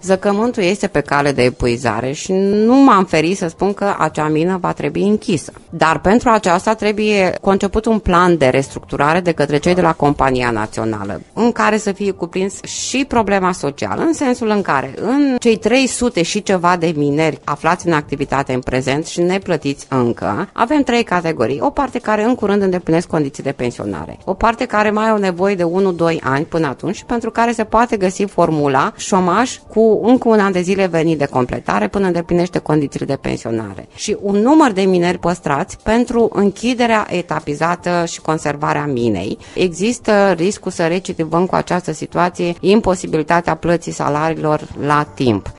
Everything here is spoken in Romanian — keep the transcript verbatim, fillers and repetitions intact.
zăcământul este pe cale de epuizare și nu m-am ferit să spun că acea mină va trebui închisă. Dar pentru aceasta trebuie conceput un plan de restructurare de către cei de la Compania Națională, în care să fie cuprins și problema socială, în sensul în care în cei trei sute și ceva de mineri aflați în activitate în prezent și neplătiți încă, avem trei categorii. O parte care în curând îndeplinesc condiții de pensionare, o parte care mai au nevoie de unu doi ani până atunci și pentru care se poate găsi formula șomaj cu încă un an de zile venit de completare până îndeplinește condițiile de pensionare. Și un număr de mineri păstrați pentru închiderea etapizată și conservarea minei. Există riscul să recidivăm cu această situație imposibilitatea plății salariilor la timp.